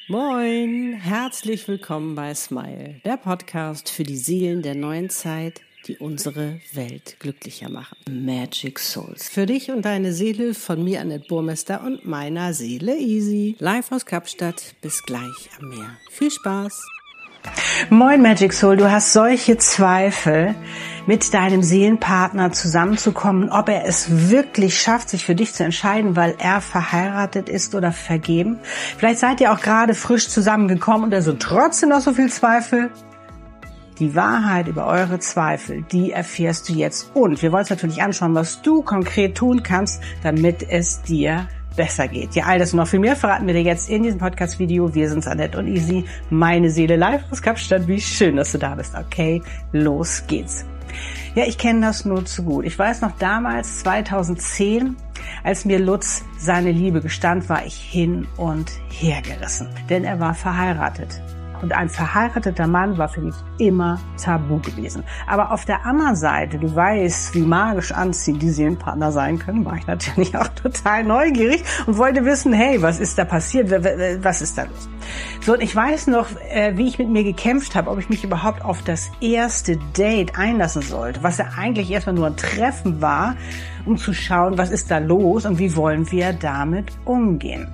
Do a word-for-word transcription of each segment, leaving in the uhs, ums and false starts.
Moin, herzlich willkommen bei Smile, der Podcast für die Seelen der neuen Zeit, die unsere Welt glücklicher machen. Magic Souls. Für dich und deine Seele von mir, Annette Burmester, und meiner Seele Easy. Live aus Kapstadt, bis gleich am Meer. Viel Spaß! Moin Magic Soul, du hast solche Zweifel, mit deinem Seelenpartner zusammenzukommen, ob er es wirklich schafft, sich für dich zu entscheiden, weil er verheiratet ist oder vergeben. Vielleicht seid ihr auch gerade frisch zusammengekommen und da sind trotzdem noch so viel Zweifel. Die Wahrheit über eure Zweifel, die erfährst du jetzt. Und wir wollen uns natürlich anschauen, was du konkret tun kannst, damit es dir besser geht. Ja, all das und noch viel mehr verraten wir dir jetzt in diesem Podcast-Video. Wir sind's, Annette und Easy, meine Seele live aus Kapstadt. Wie schön, dass du da bist. Okay, los geht's. Ja, ich kenne das nur zu gut. Ich weiß noch damals, zweitausendzehn, als mir Lutz seine Liebe gestand, war ich hin und her gerissen. Denn er war verheiratet. Und ein verheirateter Mann war für mich immer tabu gewesen. Aber auf der anderen Seite, du weißt, wie magisch anziehend die Seelenpartner sein können, war ich natürlich auch total neugierig und wollte wissen, hey, was ist da passiert? Was ist da los? So, und ich weiß noch, wie ich mit mir gekämpft habe, ob ich mich überhaupt auf das erste Date einlassen sollte, was ja eigentlich erstmal nur ein Treffen war, um zu schauen, was ist da los und wie wollen wir damit umgehen.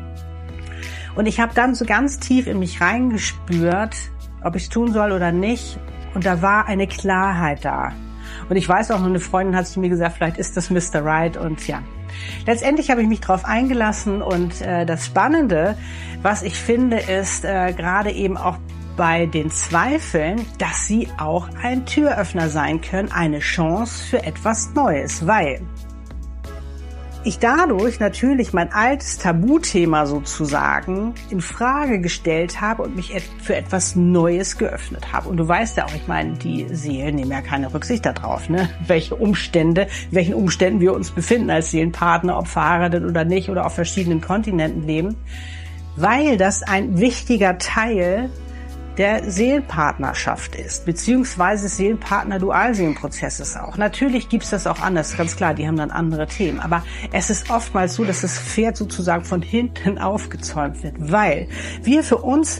Und ich habe dann so ganz tief in mich reingespürt, ob ich es tun soll oder nicht. Und da war eine Klarheit da. Und ich weiß auch, noch eine Freundin hat zu mir gesagt, vielleicht ist das Mister Right. Und ja, letztendlich habe ich mich drauf eingelassen. Und äh, das Spannende, was ich finde, ist äh, gerade eben auch bei den Zweifeln, dass sie auch ein Türöffner sein können, eine Chance für etwas Neues. Weil ich dadurch natürlich mein altes Tabuthema sozusagen in Frage gestellt habe und mich für etwas Neues geöffnet habe. Und du weißt ja auch, ich meine, die Seelen nehmen ja keine Rücksicht darauf, ne? Welche Umstände, in welchen Umständen wir uns befinden als Seelenpartner, ob verheiratet oder nicht oder auf verschiedenen Kontinenten leben, weil das ein wichtiger Teil der Seelenpartnerschaft ist, beziehungsweise Seelenpartner-Dualseelenprozesses auch. Natürlich gibt's das auch anders, ganz klar, die haben dann andere Themen. Aber es ist oftmals so, dass das Pferd sozusagen von hinten aufgezäumt wird, weil wir für uns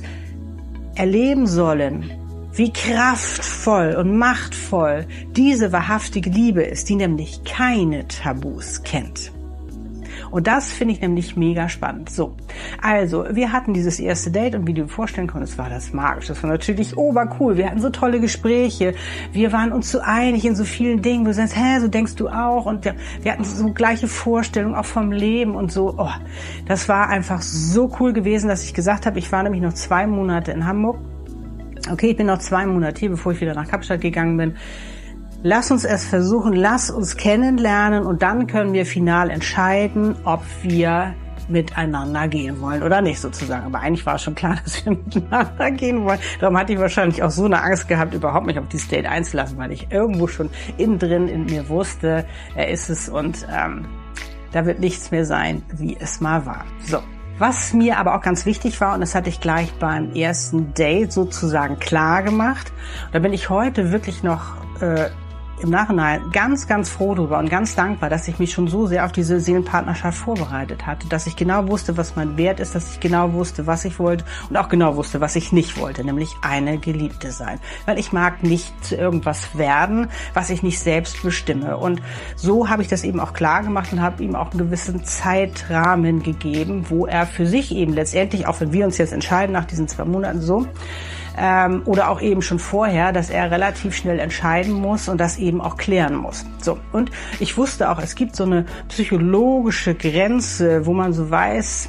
erleben sollen, wie kraftvoll und machtvoll diese wahrhaftige Liebe ist, die nämlich keine Tabus kennt. Und das finde ich nämlich mega spannend. So, also wir hatten dieses erste Date und wie du dir vorstellen konntest, war das magisch. Das war natürlich obercool. Wir hatten so tolle Gespräche. Wir waren uns so einig in so vielen Dingen. Du sagst, hä, so denkst du auch. Und wir, wir hatten so gleiche Vorstellungen auch vom Leben und so. Oh, das war einfach so cool gewesen, dass ich gesagt habe, ich war nämlich noch zwei Monate in Hamburg. Okay, ich bin noch zwei Monate hier, bevor ich wieder nach Kapstadt gegangen bin. Lass uns es versuchen, lass uns kennenlernen und dann können wir final entscheiden, ob wir miteinander gehen wollen oder nicht sozusagen. Aber eigentlich war es schon klar, dass wir miteinander gehen wollen. Darum hatte ich wahrscheinlich auch so eine Angst gehabt, überhaupt mich auf dieses Date einzulassen, weil ich irgendwo schon innen drin in mir wusste, er ist es und ähm, da wird nichts mehr sein, wie es mal war. So. Was mir aber auch ganz wichtig war, und das hatte ich gleich beim ersten Date sozusagen klar gemacht, da bin ich heute wirklich noch äh, im Nachhinein ganz, ganz froh drüber und ganz dankbar, dass ich mich schon so sehr auf diese Seelenpartnerschaft vorbereitet hatte, dass ich genau wusste, was mein Wert ist, dass ich genau wusste, was ich wollte und auch genau wusste, was ich nicht wollte, nämlich eine Geliebte sein. Weil ich mag nicht zu irgendwas werden, was ich nicht selbst bestimme. Und so habe ich das eben auch klar gemacht und habe ihm auch einen gewissen Zeitrahmen gegeben, wo er für sich eben letztendlich, auch wenn wir uns jetzt entscheiden nach diesen zwei Monaten so, Ähm, oder auch eben schon vorher, dass er relativ schnell entscheiden muss und das eben auch klären muss. So, und ich wusste auch, es gibt so eine psychologische Grenze, wo man so weiß,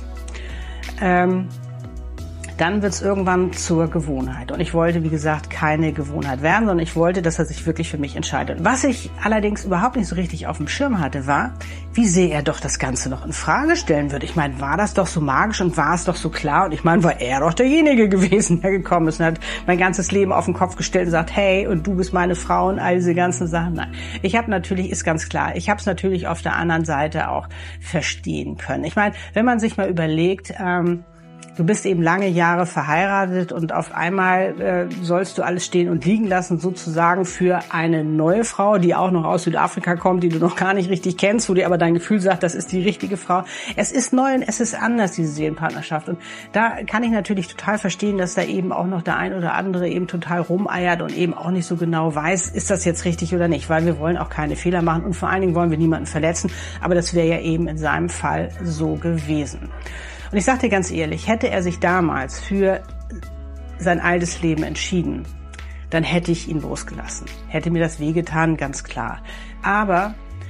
ähm, dann wird es irgendwann zur Gewohnheit. Und ich wollte, wie gesagt, keine Gewohnheit werden, sondern ich wollte, dass er sich wirklich für mich entscheidet. Was ich allerdings überhaupt nicht so richtig auf dem Schirm hatte, war, wie sehr er doch das Ganze noch in Frage stellen würde. Ich meine, war das doch so magisch und war es doch so klar? Und ich meine, war er doch derjenige gewesen, der gekommen ist und hat mein ganzes Leben auf den Kopf gestellt und sagt, hey, und du bist meine Frau und all diese ganzen Sachen. Nein, ich habe natürlich, ist ganz klar, ich habe es natürlich auf der anderen Seite auch verstehen können. Ich meine, wenn man sich mal überlegt, ähm, Du bist eben lange Jahre verheiratet und auf einmal äh, sollst du alles stehen und liegen lassen, sozusagen für eine neue Frau, die auch noch aus Südafrika kommt, die du noch gar nicht richtig kennst, wo dir aber dein Gefühl sagt, das ist die richtige Frau. Es ist neu und es ist anders, diese Seelenpartnerschaft. Und da kann ich natürlich total verstehen, dass da eben auch noch der ein oder andere eben total rumeiert und eben auch nicht so genau weiß, ist das jetzt richtig oder nicht, weil wir wollen auch keine Fehler machen und vor allen Dingen wollen wir niemanden verletzen, aber das wäre ja eben in seinem Fall so gewesen. Und ich sage dir ganz ehrlich, hätte er sich damals für sein altes Leben entschieden, dann hätte ich ihn losgelassen. Hätte mir das wehgetan, ganz klar. Aber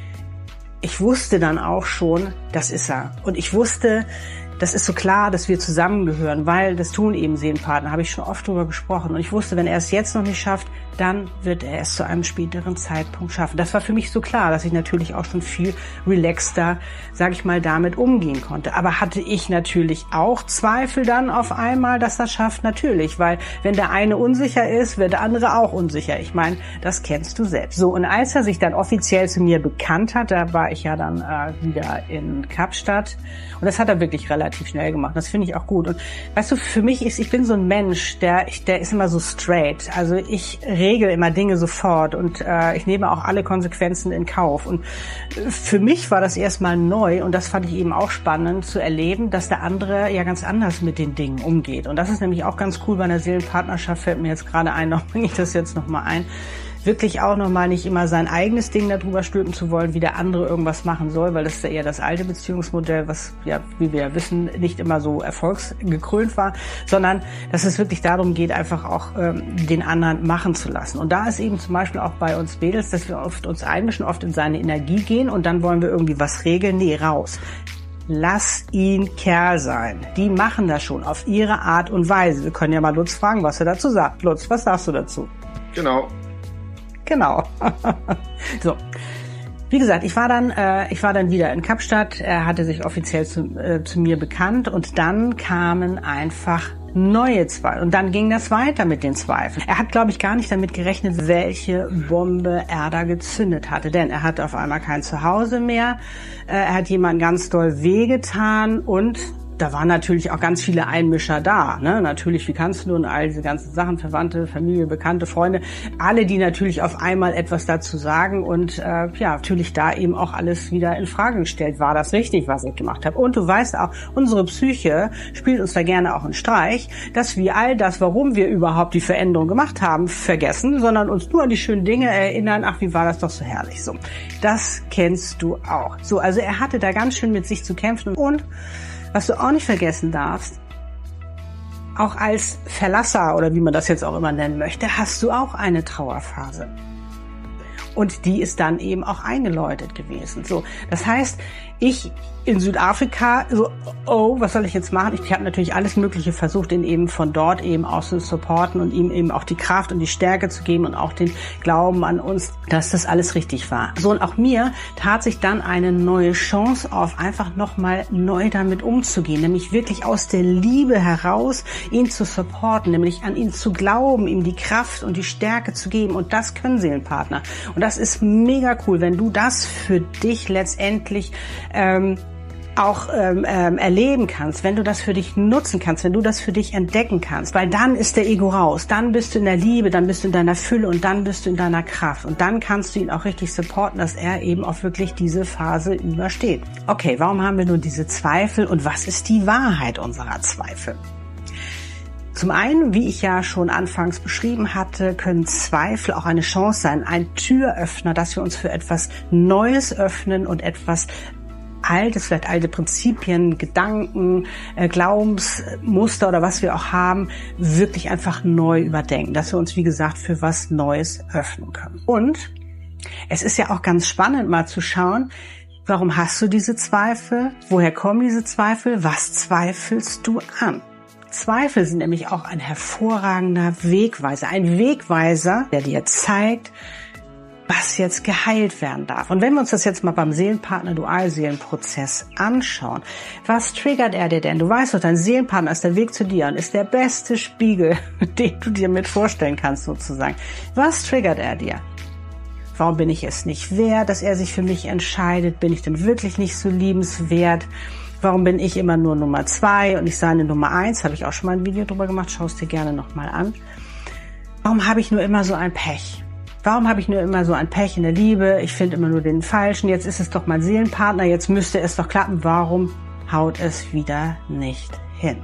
ich wusste dann auch schon, das ist er. Und ich wusste, das ist so klar, dass wir zusammengehören, weil das tun eben Seelenpartner, habe ich schon oft drüber gesprochen. Und ich wusste, wenn er es jetzt noch nicht schafft, dann wird er es zu einem späteren Zeitpunkt schaffen. Das war für mich so klar, dass ich natürlich auch schon viel relaxter, sage ich mal, damit umgehen konnte. Aber hatte ich natürlich auch Zweifel dann auf einmal, dass das schafft? Natürlich, weil wenn der eine unsicher ist, wird der andere auch unsicher. Ich meine, das kennst du selbst. So, und als er sich dann offiziell zu mir bekannt hat, da war ich ja dann äh, wieder in Kapstadt und das hat er wirklich relativ schnell gemacht. Das finde ich auch gut. Und weißt du, für mich ist, ich bin so ein Mensch, der, der ist immer so straight. Also ich regel immer Dinge sofort und äh, ich nehme auch alle Konsequenzen in Kauf. Und für mich war das erstmal neu und das fand ich eben auch spannend zu erleben, dass der andere ja ganz anders mit den Dingen umgeht. Und das ist nämlich auch ganz cool bei einer Seelenpartnerschaft, fällt mir jetzt gerade ein, noch bringe ich das jetzt nochmal ein, wirklich auch nochmal nicht immer sein eigenes Ding darüber stülpen zu wollen, wie der andere irgendwas machen soll, weil das ist ja eher das alte Beziehungsmodell, was ja, wie wir ja wissen, nicht immer so erfolgsgekrönt war, sondern dass es wirklich darum geht, einfach auch ähm, den anderen machen zu lassen. Und da ist eben zum Beispiel auch bei uns Mädels, dass wir oft uns einmischen, oft in seine Energie gehen und dann wollen wir irgendwie was regeln. Nee, raus. Lass ihn Kerl sein. Die machen das schon auf ihre Art und Weise. Wir können ja mal Lutz fragen, was er dazu sagt. Lutz, was sagst du dazu? Genau. Genau. So. Wie gesagt, ich war dann, äh, ich war dann wieder in Kapstadt. Er hatte sich offiziell zu, äh, zu mir bekannt und dann kamen einfach neue Zweifel. Und dann ging das weiter mit den Zweifeln. Er hat, glaube ich, gar nicht damit gerechnet, welche Bombe er da gezündet hatte. Denn er hat auf einmal kein Zuhause mehr. Äh, er hat jemandem ganz doll wehgetan und da waren natürlich auch ganz viele Einmischer da, ne? Natürlich, wie kannst du und all diese ganzen Sachen, Verwandte, Familie, Bekannte, Freunde, alle, die natürlich auf einmal etwas dazu sagen und äh, ja, natürlich da eben auch alles wieder in Frage gestellt. War das richtig, was ich gemacht habe? Und du weißt auch, unsere Psyche spielt uns da gerne auch einen Streich, dass wir all das, warum wir überhaupt die Veränderung gemacht haben, vergessen, sondern uns nur an die schönen Dinge erinnern. Ach, wie war das doch so herrlich. So, das kennst du auch. So, also er hatte da ganz schön mit sich zu kämpfen und was du auch nicht vergessen darfst, auch als Verlasser oder wie man das jetzt auch immer nennen möchte, hast du auch eine Trauerphase. Und die ist dann eben auch eingeläutet gewesen. So, das heißt, ich in Südafrika, so, oh, was soll ich jetzt machen? Ich habe natürlich alles Mögliche versucht, ihn eben von dort eben auch zu supporten und ihm eben auch die Kraft und die Stärke zu geben und auch den Glauben an uns, dass das alles richtig war. So, und auch mir tat sich dann eine neue Chance auf, einfach nochmal neu damit umzugehen, nämlich wirklich aus der Liebe heraus ihn zu supporten, nämlich an ihn zu glauben, ihm die Kraft und die Stärke zu geben. Und das können Seelenpartner. Und das ist mega cool, wenn du das für dich letztendlich ähm, auch ähm, ähm, erleben kannst, wenn du das für dich nutzen kannst, wenn du das für dich entdecken kannst, weil dann ist der Ego raus, dann bist du in der Liebe, dann bist du in deiner Fülle und dann bist du in deiner Kraft und dann kannst du ihn auch richtig supporten, dass er eben auch wirklich diese Phase übersteht. Okay, warum haben wir nun diese Zweifel und was ist die Wahrheit unserer Zweifel? Zum einen, wie ich ja schon anfangs beschrieben hatte, können Zweifel auch eine Chance sein, ein Türöffner, dass wir uns für etwas Neues öffnen und etwas Altes, vielleicht alte Prinzipien, Gedanken, äh, Glaubensmuster oder was wir auch haben, wirklich einfach neu überdenken, dass wir uns, wie gesagt, für was Neues öffnen können. Und es ist ja auch ganz spannend, mal zu schauen, warum hast du diese Zweifel? Woher kommen diese Zweifel? Was zweifelst du an? Zweifel sind nämlich auch ein hervorragender Wegweiser, ein Wegweiser, der dir zeigt, was jetzt geheilt werden darf. Und wenn wir uns das jetzt mal beim Seelenpartner-Dualseelenprozess anschauen, was triggert er dir denn? Du weißt doch, dein Seelenpartner ist der Weg zu dir und ist der beste Spiegel, den du dir mit vorstellen kannst sozusagen. Was triggert er dir? Warum bin ich es nicht wert, dass er sich für mich entscheidet? Bin ich denn wirklich nicht so liebenswert? Warum bin ich immer nur Nummer zwei und nicht seine Nummer eins? Habe ich auch schon mal ein Video drüber gemacht, schau es dir gerne nochmal an. Warum habe ich nur immer so ein Pech? Warum habe ich nur immer so ein Pech in der Liebe? Ich finde immer nur den Falschen. Jetzt ist es doch mein Seelenpartner, jetzt müsste es doch klappen. Warum haut es wieder nicht hin?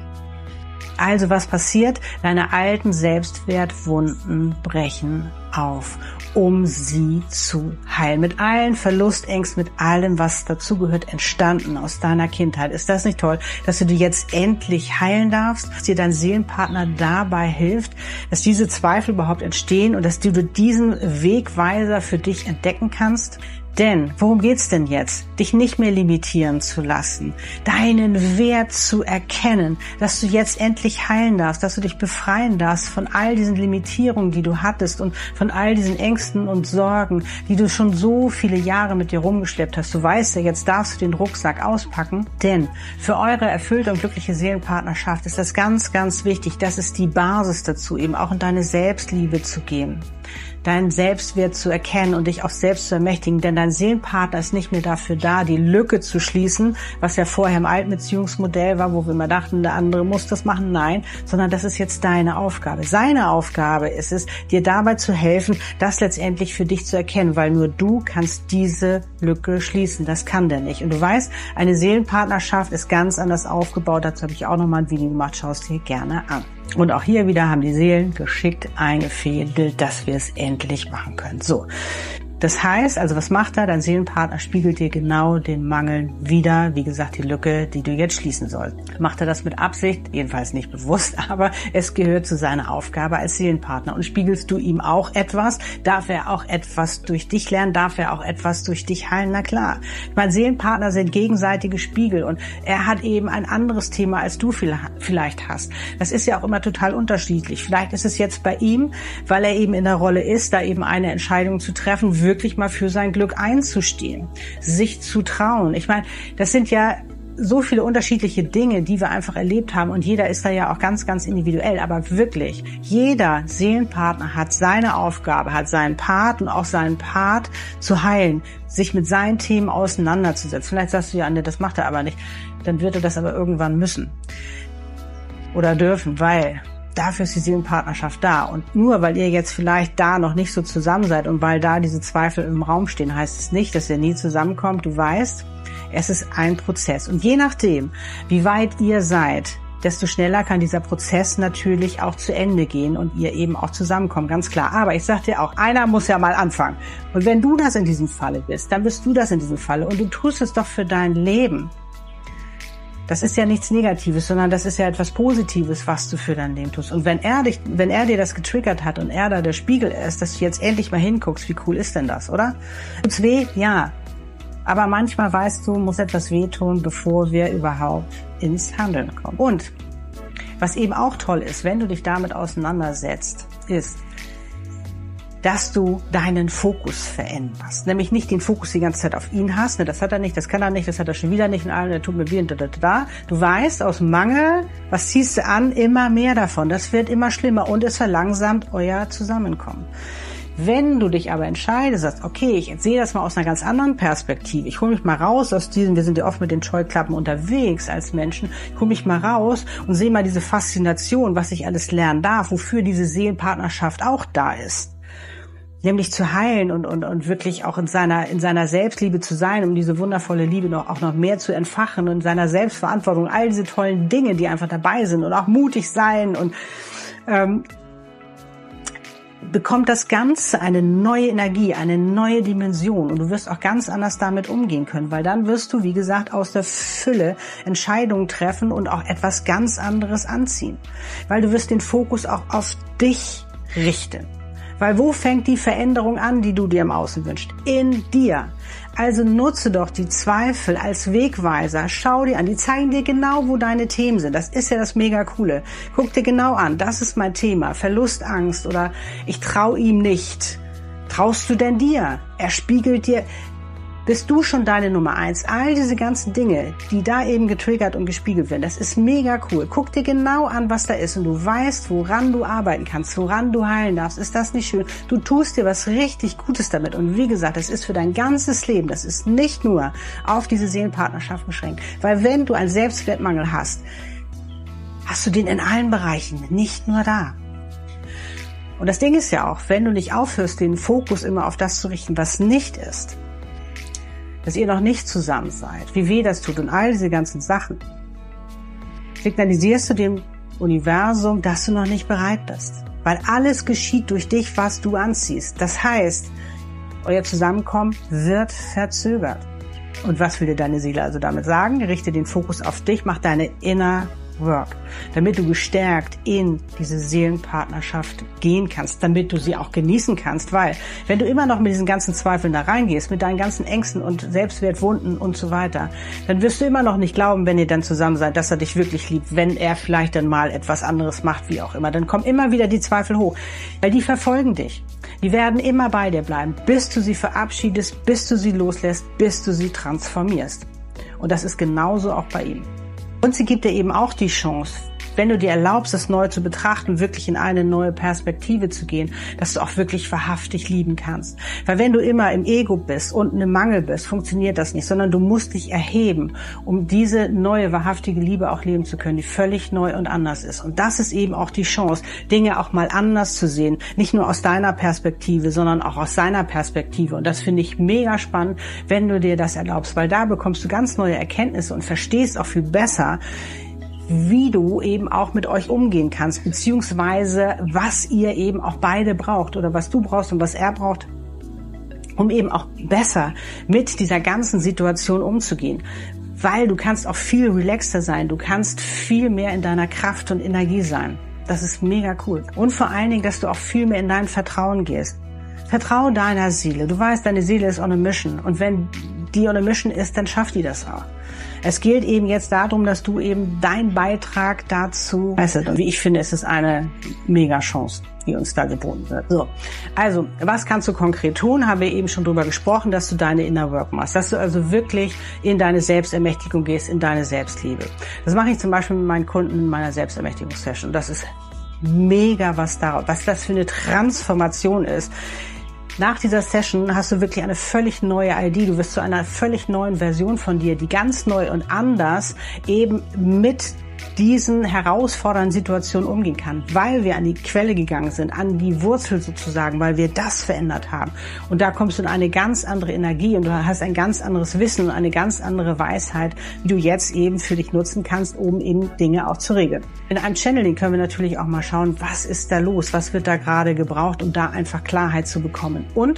Also was passiert? Deine alten Selbstwertwunden brechen auf, um sie zu heilen. Mit allen Verlustängsten, mit allem, was dazugehört, entstanden aus deiner Kindheit. Ist das nicht toll, dass du die jetzt endlich heilen darfst, dass dir dein Seelenpartner dabei hilft, dass diese Zweifel überhaupt entstehen und dass du diesen Wegweiser für dich entdecken kannst? Denn, worum geht's denn jetzt? Dich nicht mehr limitieren zu lassen, deinen Wert zu erkennen, dass du jetzt endlich heilen darfst, dass du dich befreien darfst von all diesen Limitierungen, die du hattest und von all diesen Ängsten und Sorgen, die du schon so viele Jahre mit dir rumgeschleppt hast. Du weißt ja, jetzt darfst du den Rucksack auspacken, denn für eure erfüllte und glückliche Seelenpartnerschaft ist das ganz, ganz wichtig. Das ist die Basis dazu, eben auch in deine Selbstliebe zu gehen, deinen Selbstwert zu erkennen und dich auch selbst zu ermächtigen, denn dein Seelenpartner ist nicht mehr dafür da, die Lücke zu schließen, was ja vorher im alten Beziehungsmodell war, wo wir immer dachten, der andere muss das machen. Nein, sondern das ist jetzt deine Aufgabe. Seine Aufgabe ist es, dir dabei zu helfen, das letztendlich für dich zu erkennen, weil nur du kannst diese Lücke schließen. Das kann der nicht. Und du weißt, eine Seelenpartnerschaft ist ganz anders aufgebaut. Dazu habe ich auch nochmal ein Video gemacht. Schau es dir gerne an. Und auch hier wieder haben die Seelen geschickt eingefädelt, dass wir es endlich machen können. So. Das heißt, also was macht er? Dein Seelenpartner spiegelt dir genau den Mangel wider, wie gesagt, die Lücke, die du jetzt schließen sollst. Macht er das mit Absicht? Jedenfalls nicht bewusst, aber es gehört zu seiner Aufgabe als Seelenpartner. Und spiegelst du ihm auch etwas? Darf er auch etwas durch dich lernen? Darf er auch etwas durch dich heilen? Na klar. Mein Seelenpartner sind gegenseitige Spiegel und er hat eben ein anderes Thema, als du vielleicht hast. Das ist ja auch immer total unterschiedlich. Vielleicht ist es jetzt bei ihm, weil er eben in der Rolle ist, da eben eine Entscheidung zu treffen, wirklich mal für sein Glück einzustehen, sich zu trauen. Ich meine, das sind ja so viele unterschiedliche Dinge, die wir einfach erlebt haben und jeder ist da ja auch ganz, ganz individuell, aber wirklich, jeder Seelenpartner hat seine Aufgabe, hat seinen Part und auch seinen Part zu heilen, sich mit seinen Themen auseinanderzusetzen. Vielleicht sagst du ja, Anne, das macht er aber nicht. Dann wird er das aber irgendwann müssen oder dürfen, weil dafür ist die Seelenpartnerschaft da. Und nur weil ihr jetzt vielleicht da noch nicht so zusammen seid und weil da diese Zweifel im Raum stehen, heißt es nicht, dass ihr nie zusammenkommt. Du weißt, es ist ein Prozess. Und je nachdem, wie weit ihr seid, desto schneller kann dieser Prozess natürlich auch zu Ende gehen und ihr eben auch zusammenkommen, ganz klar. Aber ich sag dir auch, einer muss ja mal anfangen. Und wenn du das in diesem Falle bist, dann bist du das in diesem Falle. Und du tust es doch für dein Leben. Das ist ja nichts Negatives, sondern das ist ja etwas Positives, was du für dein Leben tust. Und wenn er dich, wenn er dir das getriggert hat und er da der Spiegel ist, dass du jetzt endlich mal hinguckst, wie cool ist denn das, oder? Tut's weh? Ja. Aber manchmal, weißt du, muss etwas wehtun, bevor wir überhaupt ins Handeln kommen. Und was eben auch toll ist, wenn du dich damit auseinandersetzt, ist, dass du deinen Fokus veränderst. Nämlich nicht den Fokus die ganze Zeit auf ihn hast. Ne, das hat er nicht, das kann er nicht, das hat er schon wieder nicht. Und der tut mir weh und da, da, da. Du weißt, aus Mangel, was ziehst du an? Immer mehr davon. Das wird immer schlimmer und es verlangsamt euer Zusammenkommen. Wenn du dich aber entscheidest, sagst, okay, ich sehe das mal aus einer ganz anderen Perspektive. Ich hole mich mal raus aus diesem, wir sind ja oft mit den Scheuklappen unterwegs als Menschen. Ich hole mich mal raus und sehe mal diese Faszination, was ich alles lernen darf, wofür diese Seelenpartnerschaft auch da ist. Nämlich zu heilen und, und, und wirklich auch in seiner, in seiner Selbstliebe zu sein, um diese wundervolle Liebe noch, auch noch mehr zu entfachen und in seiner Selbstverantwortung, all diese tollen Dinge, die einfach dabei sind und auch mutig sein und, ähm, bekommt das Ganze eine neue Energie, eine neue Dimension und du wirst auch ganz anders damit umgehen können, weil dann wirst du, wie gesagt, aus der Fülle Entscheidungen treffen und auch etwas ganz anderes anziehen, weil du wirst den Fokus auch auf dich richten. Weil wo fängt die Veränderung an, die du dir im Außen wünschst? In dir. Also nutze doch die Zweifel als Wegweiser. Schau dir an, die zeigen dir genau, wo deine Themen sind. Das ist ja das mega Coole. Guck dir genau an, das ist mein Thema. Verlustangst oder ich trau ihm nicht. Traust du denn dir? Er spiegelt dir bist du schon deine Nummer eins. All diese ganzen Dinge, die da eben getriggert und gespiegelt werden, das ist mega cool. Guck dir genau an, was da ist und du weißt, woran du arbeiten kannst, woran du heilen darfst. Ist das nicht schön? Du tust dir was richtig Gutes damit und wie gesagt, das ist für dein ganzes Leben. Das ist nicht nur auf diese Seelenpartnerschaft beschränkt. Weil wenn du einen Selbstwertmangel hast, hast du den in allen Bereichen, nicht nur da. Und das Ding ist ja auch, wenn du nicht aufhörst, den Fokus immer auf das zu richten, was nicht ist, dass ihr noch nicht zusammen seid, wie weh das tut und all diese ganzen Sachen, signalisierst du dem Universum, dass du noch nicht bereit bist. Weil alles geschieht durch dich, was du anziehst. Das heißt, euer Zusammenkommen wird verzögert. Und was will dir deine Seele also damit sagen? Richte den Fokus auf dich, mach deine Inner Work, damit du gestärkt in diese Seelenpartnerschaft gehen kannst, damit du sie auch genießen kannst, weil wenn du immer noch mit diesen ganzen Zweifeln da reingehst, mit deinen ganzen Ängsten und Selbstwertwunden und so weiter, dann wirst du immer noch nicht glauben, wenn ihr dann zusammen seid, dass er dich wirklich liebt, wenn er vielleicht dann mal etwas anderes macht, wie auch immer. Dann kommen immer wieder die Zweifel hoch, weil die verfolgen dich. Die werden immer bei dir bleiben, bis du sie verabschiedest, bis du sie loslässt, bis du sie transformierst. Und das ist genauso auch bei ihm. Und sie gibt dir eben auch die Chance, wenn du dir erlaubst, das neu zu betrachten, wirklich in eine neue Perspektive zu gehen, dass du auch wirklich wahrhaftig lieben kannst. Weil wenn du immer im Ego bist und im Mangel bist, funktioniert das nicht, sondern du musst dich erheben, um diese neue, wahrhaftige Liebe auch leben zu können, die völlig neu und anders ist. Und das ist eben auch die Chance, Dinge auch mal anders zu sehen. Nicht nur aus deiner Perspektive, sondern auch aus seiner Perspektive. Und das finde ich mega spannend, wenn du dir das erlaubst, weil da bekommst du ganz neue Erkenntnisse und verstehst auch viel besser, wie du eben auch mit euch umgehen kannst, beziehungsweise was ihr eben auch beide braucht oder was du brauchst und was er braucht, um eben auch besser mit dieser ganzen Situation umzugehen. Weil du kannst auch viel relaxter sein, du kannst viel mehr in deiner Kraft und Energie sein. Das ist mega cool. Und vor allen Dingen, dass du auch viel mehr in dein Vertrauen gehst. Vertraue deiner Seele. Du weißt, deine Seele ist on a mission. Und wenn die on a mission ist, dann schafft die das auch. Es geht eben jetzt darum, dass du eben deinen Beitrag dazu leistest. Und wie ich finde, ist es eine mega Chance, die uns da geboten wird. So, also, was kannst du konkret tun? Haben wir eben schon drüber gesprochen, dass du deine Inner Work machst. Dass du also wirklich in deine Selbstermächtigung gehst, in deine Selbstliebe. Das mache ich zum Beispiel mit meinen Kunden in meiner Selbstermächtigungssession. Das ist mega, was da, was das für eine Transformation ist. Nach dieser Session hast du wirklich eine völlig neue I D. Du wirst zu einer völlig neuen Version von dir, die ganz neu und anders eben mit diesen herausfordernden Situationen umgehen kann, weil wir an die Quelle gegangen sind, an die Wurzel sozusagen, weil wir das verändert haben. Und da kommst du in eine ganz andere Energie und du hast ein ganz anderes Wissen und eine ganz andere Weisheit, die du jetzt eben für dich nutzen kannst, um eben Dinge auch zu regeln. In einem Channeling können wir natürlich auch mal schauen, was ist da los, was wird da gerade gebraucht, um da einfach Klarheit zu bekommen. Und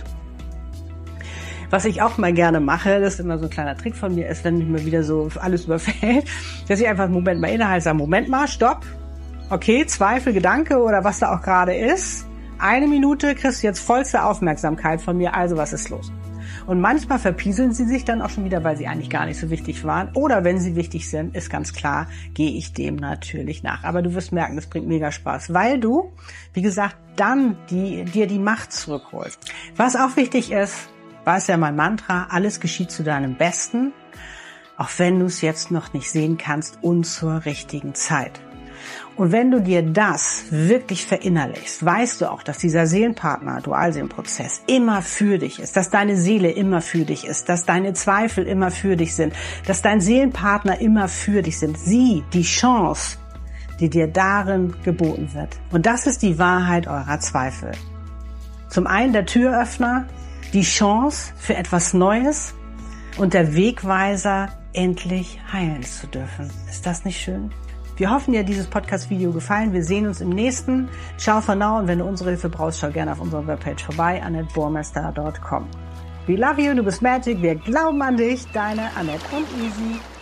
was ich auch mal gerne mache, das ist immer so ein kleiner Trick von mir, ist, wenn mich mal wieder so alles überfällt, dass ich einfach einen Moment mal innehalte, sage, Moment mal, stopp, okay, Zweifel, Gedanke oder was da auch gerade ist, eine Minute kriegst du jetzt vollste Aufmerksamkeit von mir, also was ist los? Und manchmal verpieseln sie sich dann auch schon wieder, weil sie eigentlich gar nicht so wichtig waren. Oder wenn sie wichtig sind, ist ganz klar, gehe ich dem natürlich nach. Aber du wirst merken, das bringt mega Spaß, weil du, wie gesagt, dann die, dir die Macht zurückholst. Was auch wichtig ist, war es ja mein Mantra, alles geschieht zu deinem Besten, auch wenn du es jetzt noch nicht sehen kannst und zur richtigen Zeit. Und wenn du dir das wirklich verinnerlichst, weißt du auch, dass dieser Seelenpartner, Dualseelenprozess, immer für dich ist, dass deine Seele immer für dich ist, dass deine Zweifel immer für dich sind, dass dein Seelenpartner immer für dich sind. Sieh die Chance, die dir darin geboten wird. Und das ist die Wahrheit eurer Zweifel. Zum einen der Türöffner, die Chance für etwas Neues und der Wegweiser, endlich heilen zu dürfen. Ist das nicht schön? Wir hoffen, dir hat dieses Podcast-Video gefallen. Wir sehen uns im nächsten. Ciao for now. Und wenn du unsere Hilfe brauchst, schau gerne auf unserer Webpage vorbei, annette burmester punkt com. We love you, du bist Magic. Wir glauben an dich. Deine Annette und Easy.